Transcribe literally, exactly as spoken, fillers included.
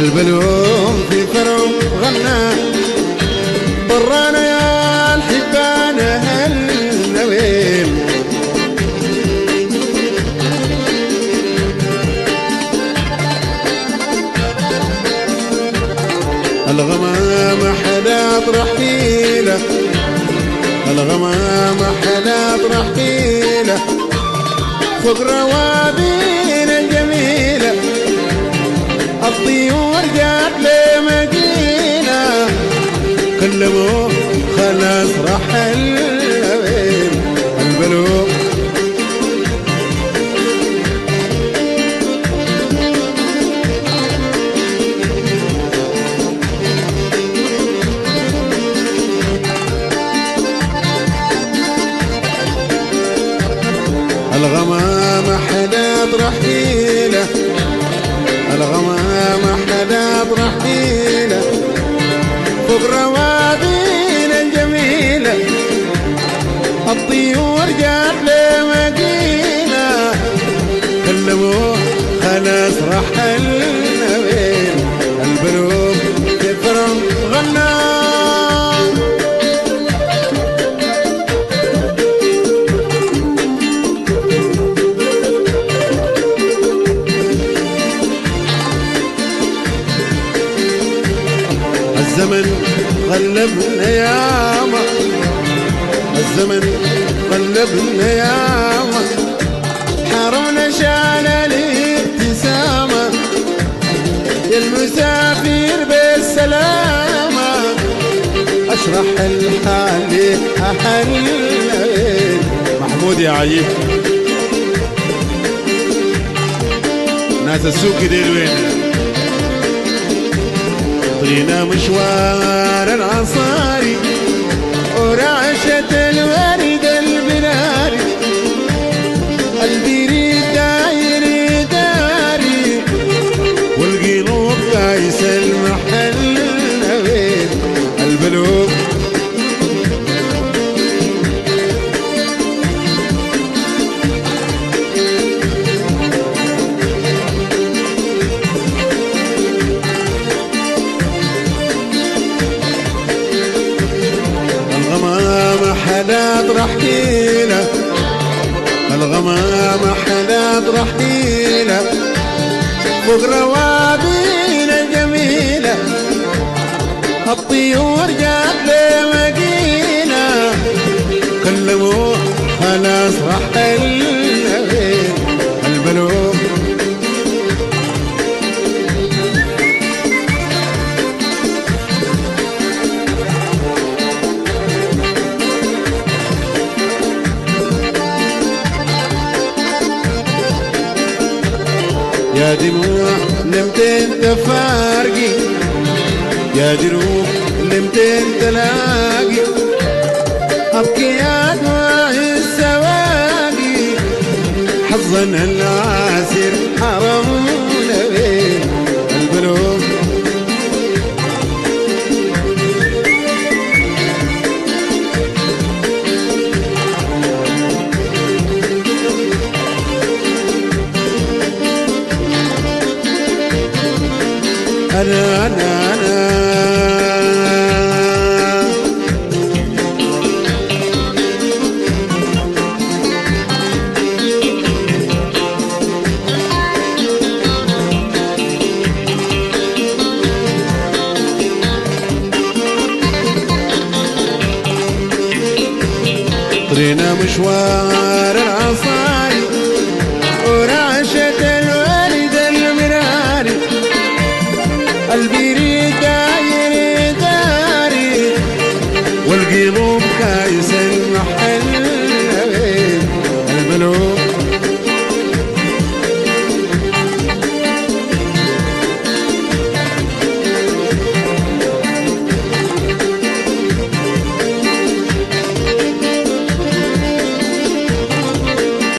البلوم في فرعون غنى برانا يا الحبان هالنويل. الغمام حلا رحيله الغمام حلا رحيله فوق روابين الجميله الطيور جات لمدينه كلموه خلاص رحل وين البلوم. الغمام حداد رحيله الغمام حداد رحيله فوق روابين الجميله الطيور جات لمدينه كلموه خلاص رحلنا وين البلوم كفرهم غنى. الزمن غلبنا ياما الزمن غلبنا ياما حرمنا شان الابتسامة يا المسافر بالسلامة اشرح الحال احلنا محمود يا عيب ناس السوق ديل وين طرينا مشوار العصاري ورعشة الورد البناري البريد داير داري والقلوب قايس المحل وين البلوم. الغمام حداد رحيله الغمام حداد رحيله فوق روابين الجميله الطيور جات لمدينه كلموه خلاص رحلنا وين البلوم. يا دموع لمتين تفارقي يا دروب لمتين تلاقي ابكي يا دموع السواقي حظنا العاسر حرمنا بين البلوم. أنا أنا أنا طرينا مشوار